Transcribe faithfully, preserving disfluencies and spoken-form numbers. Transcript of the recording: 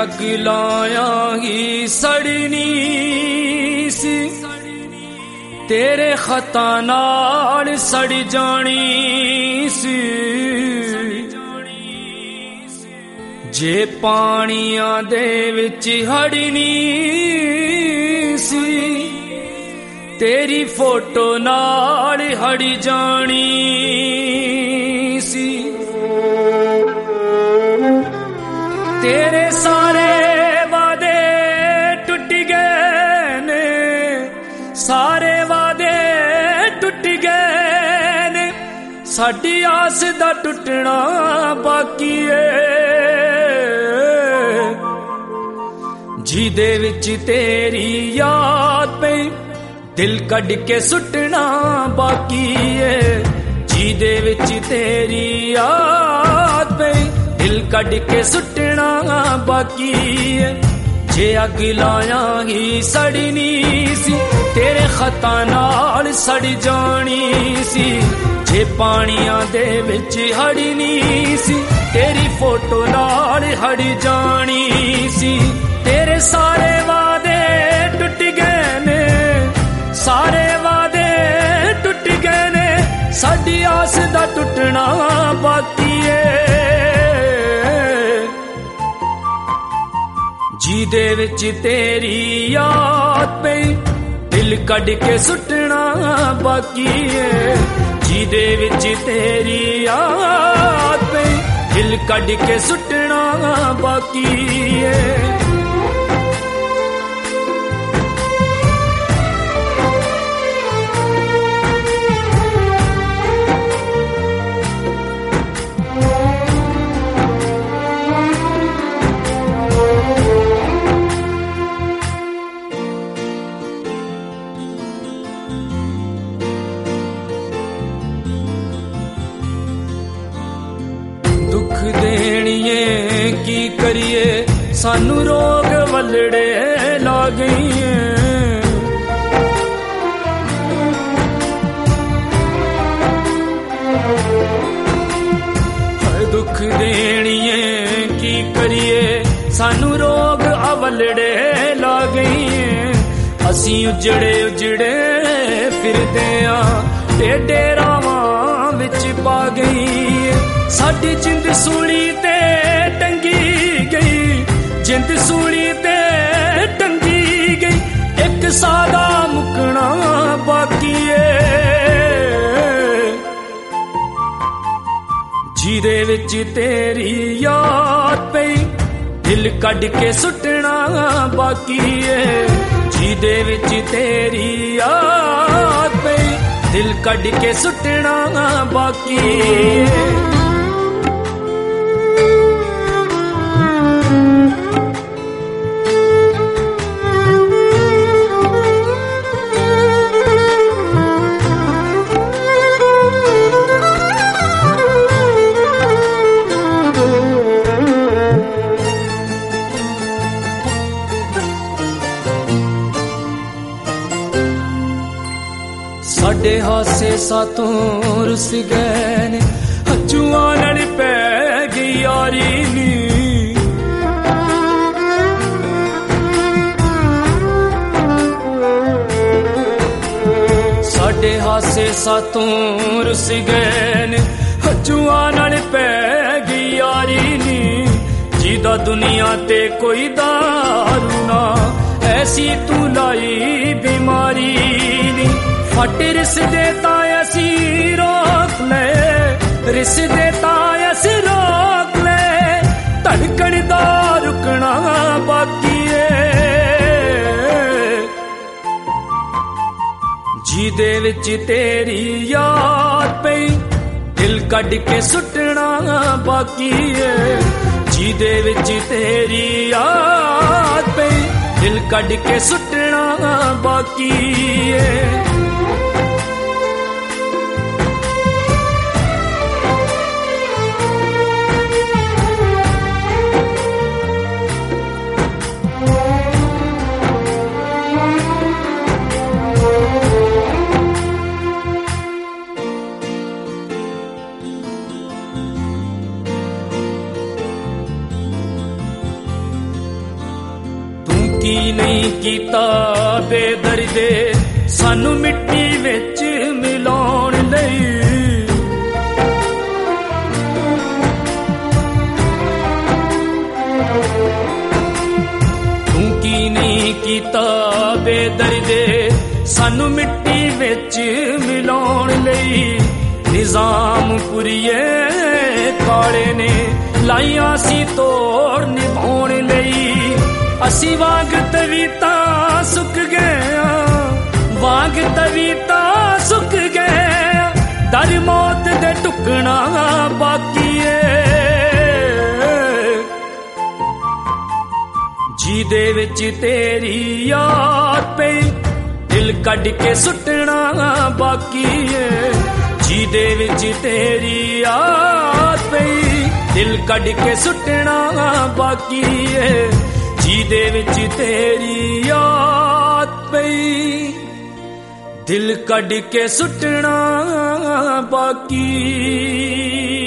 अग लायांगी सड़नी सी तेरे खता नाल सड़ जानी सी जे पानियां दे विच हड़नी सी तेरी फोटो नाल हड़ जानी सी तेरे सारे वादे टुट गए ने सारे वादे टुट गए ने साडी आस दा टुटना बाकी है जिदे विच तेरी याद पे दिल कढ़ के सुटना बाकी है जिदे विच तेरी याद पे दिल कढ़ के सुटना बाकी है जे अग लायांगी सड़नी सी तेरे खता नाल सड़ जानी सी जे पानियां दे विच हड़नी सी तेरी फोटो नाल हड़ जानी सी तेरे सारे वादे टुट गए ने सारे वादे टुट गए ने साडी आस दा टुटना बाकी है जिदे विच तेरी याद पे दिल कढ़ के सुटना बाकी है जिदे विच तेरी याद पे दिल कढ़ के सुटना बाकी है दुख देनिए की करिए सानू रोग वलड़े ला गई दुख देनिए की करिए सानू रोग अवलड़े ला गई असी उजड़े उजड़े फिरदे आ टेढ़े रावां विच पा गई साडी जिंद सूली ते टंगी गई जिंद सूली ते टंगी गई एक सादा मुकना बाकी है जिदे विच तेरी याद पे दिल कढ़ के सुटना बाकी है जिदे विच तेरी याद पे दिल कढ़ के सुटना बाकी है साडे हासे सातों रुस गए ने हजूआं नाल पै गई यारी नी साडे हासे सातों रुस गए ने हजूआं नाल पै गई यारी नी जिदा दुनिया ते कोई दारू ना ऐसी तू लाई बीमारी नी फट रिस देता ऐसी रोक ले रिस देता ऐसी रोक ले धड़कन दा रुकना बाकी है जिदे विच तेरी याद पे दिल कढ़ के सुटना बाकी है जिदे विच तेरी याद पे दिल कढ़ के सुटना बाकी है ਬੇਦਰਦੇ ਸਾਨੂੰ ਮਿੱਟੀ ਵਿੱਚ ਮਿਲਾਉਣ ਲਈ। ਤੂੰ ਕੀ ਨਹੀਂ ਕੀਤਾ ਬੇਦਰਦੇ ਸਾਨੂੰ ਮਿੱਟੀ ਵਿੱਚ ਮਿਲਾਉਣ ਲਈ। ਨਿਜ਼ਾਮਪੁਰੀਏ ਕਾਲੇ ਨੇ ਲਾਈਆਂ ਸੀ ਤੋੜ ਨਿਭਾਉਣ ਲਈ। ਅਸੀਂ ਵਾਂਗ ਤਵੀਤਾ ਸੁੱਕ ਗਏ, ਵਾਂਗ ਤਵੀਤਾ ਸੁੱਕ ਗਏ, ਦਰ ਮੌਤ ਦੇ ਟੁਕਣਾ ਬਾਕੀ ਏ। ਜਿਹਦੇ ਵਿੱਚ ਤੇਰੀ ਯਾਦ ਪਈ ਦਿਲ ਕੱਢ ਕੇ ਸੁੱਟਣਾ ਬਾਕੀ ਏ। ਜਿਹਦੇ ਵਿੱਚ ਤੇਰੀ ਯਾਦ ਪਈ ਦਿਲ ਕੱਢ ਕੇ ਸੁੱਟਣਾ ਬਾਕੀ ਏ। ਜਿਹਦੇ ਵਿੱਚ ਤੇਰੀ ਯਾਦ ਪਈ ਦਿਲ ਕੱਢ ਕੇ ਸੁੱਟਣਾ ਬਾਕੀ।